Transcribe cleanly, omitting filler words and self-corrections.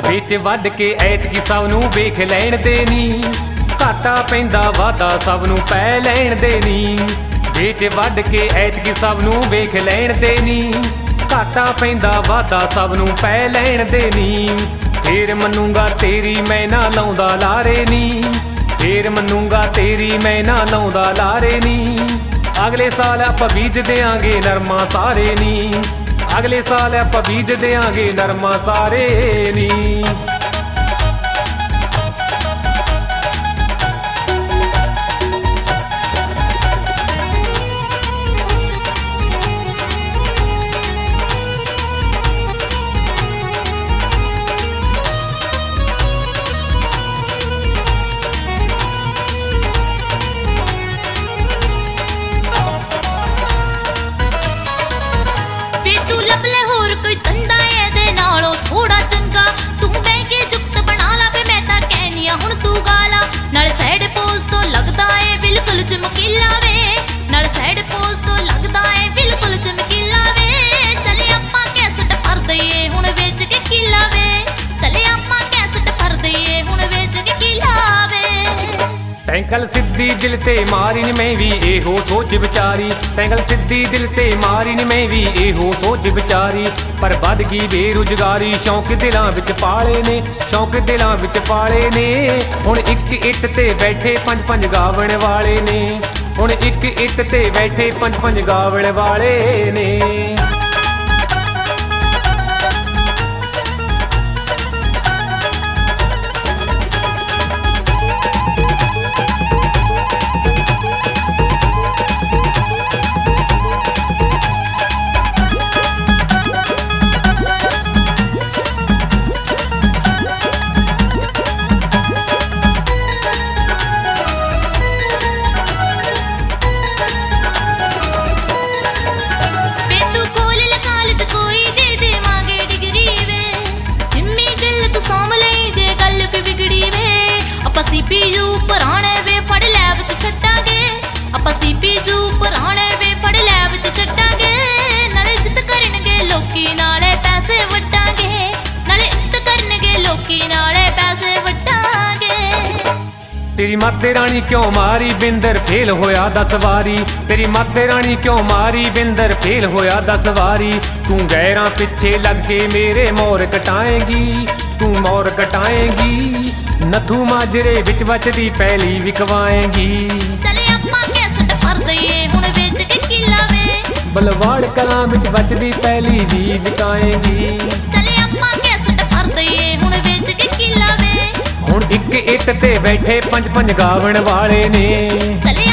ਵਿੱਚ ਵੱਢ ਕੇ ਐਤਕੀ ਸਭ ਨੂੰ ਵੇਖ ਲੈਣ ਦੇ ਨੀ, ਘਾਟਾ ਪੈਂਦਾ ਵਾਧਾ ਸਭ ਨੂੰ ਪੈ ਲੈਣ ਦੇ ਨੀ। ਵਿੱਚ ਵੱਢ ਕੇ ਐਤਕੀ ਸਭ ਨੂੰ ਵੇਖ ਲੈਣ ਦੇ ਨੀ, ਘਾਟਾ ਪੈਂਦਾ ਵਾਧਾ ਸਭ ਨੂੰ ਪੈ ਲੈਣ ਦੇ ਨੀ। ਫੇਰ ਮੰਨੂਗਾ ਤੇਰੀ ਮੈਂ ਨਾ ਲਾਉਂਦਾ ਲਾਰੇ ਨੀ, ਫੇਰ ਮੰਨੂਗਾ ਤੇਰੀ ਮੈਂ ਨਾ ਲਾਉਂਦਾ ਲਾਰੇ ਨੀ। ਅਗਲੇ ਸਾਲ ਆਪਾਂ ਬੀਜ ਦਿਆਂਗੇ ਨਰਮਾ ਸਾਰੇ ਨੀ, ਅਗਲੇ ਸਾਲ ਆਪਾਂ ਬੀਜ ਦਿਆਂਗੇ ਨਰਮਾ ਸਾਰੇ ਨੀ। ਸੈਂਕਲ ਸਿੱਧੀ ਦਿਲ ਤੇ ਮਾਰੀ ਨੀ ਮੈਂ ਵੀ ਇਹੋ ਸੋਚ ਵਿਚਾਰੀ, ਸੈਂਕਲ ਸਿੱਧੀ ਦਿਲ ਤੇ ਮਾਰੀ ਨੀ ਮੈਂ ਵੀ ਇਹੋ ਸੋਚ ਵਿਚਾਰੀ। ਪਰ ਵੱਧ ਗਈ ਬੇਰੁਜ਼ਗਾਰੀ, ਸ਼ੌਂਕ ਦਿਲਾਂ ਵਿੱਚ ਪਾਲੇ ਨੇ, ਸ਼ੌਂਕ ਦਿਲਾਂ ਵਿੱਚ ਪਾਲੇ ਨੇ। ਹੁਣ ਇੱਕ ਇੱਟ ਤੇ ਬੈਠੇ ਪੰਜ ਪੰਜ ਗਾਵਣ ਵਾਲੇ ਨੇ, ਹੁਣ ਇੱਕ ਇੱਟ ਤੇ ਬੈਠੇ ਪੰਜ ਪੰਜ ਗਾਵਣ ਵਾਲੇ ਨੇ। CPU ਪੁਰਾਣੇ ਵੇ ਫੜ ਲੈ ਵਿੱਚ ਛੱਡਾਂਗੇ, ਆਪਾਂ CPU ਪੁਰਾਣੇ ਵੇ ਫੜ ਲੈ ਵਿੱਚ ਛੱਡਾਂਗੇ। ਨਾਲੇ ਇੱਜ਼ਤ ਕਰਨਗੇ ਲੋਕੀ ਨਾਲੇ ਪੈਸੇ ਵਟਾਂਗੇ, ਨਾਲੇ ਇੱਜ਼ਤ ਕਰਨਗੇ ਲੋਕੀ ਨਾਲੇ ਪੈਸੇ ਵਟਾਂਗੇ। ਤੇਰੀ ਮਾਤੇ ਰਾਣੀ ਕਿਉਂ ਮਾਰੀ ਬਿੰਦਰ ਫੇਲ ਹੋਇਆ 10 ਵਾਰੀ, ਤੇਰੀ ਮਾਤੇ ਰਾਣੀ ਕਿਉਂ ਮਾਰੀ ਬਿੰਦਰ ਫੇਲ ਹੋਇਆ 10 ਵਾਰੀ। ਤੂੰ ਗੈਰਾਂ ਪਿੱਛੇ ਲੱਗ ਕੇ ਮੇਰੇ ਮੋਰ ਕਟਾਏਂਗੀ, ਤੂੰ ਮੋਰ ਕਟਾਏਂਗੀ। ਨੱਥੂ ਮਾਜਰੇ ਵਿੱਚ ਬਚਦੀ ਪੈਲੀ ਵਿਕਵਾਏਂਗੀ। ਚਲੇ ਆਪਾਂ ਕੈਸਟ ਭਰ ਦਈਏ ਹੁਣ ਵੇਚ ਕੇ ਕਿੱਲਾ ਵੇ, ਬਲਵਾੜ ਕਲਾਂ ਵਿੱਚ ਬਚਦੀ ਪੈਲੀ ਵੀ ਵਿਕਾਏਂਗੀ। ਚਲੇ ਆਪਾਂ ਕੈਸਟ ਭਰ ਦਈਏ ਹੁਣ ਵੇਚ ਕੇ ਕਿੱਲਾ ਵੇ। ਹੁਣ ਇੱਕ ਇੱਟ ਤੇ ਬੈਠੇ ਪੰਜ ਪੰਜ ਗਾਵਣ ਵਾਲੇ ਨੇ।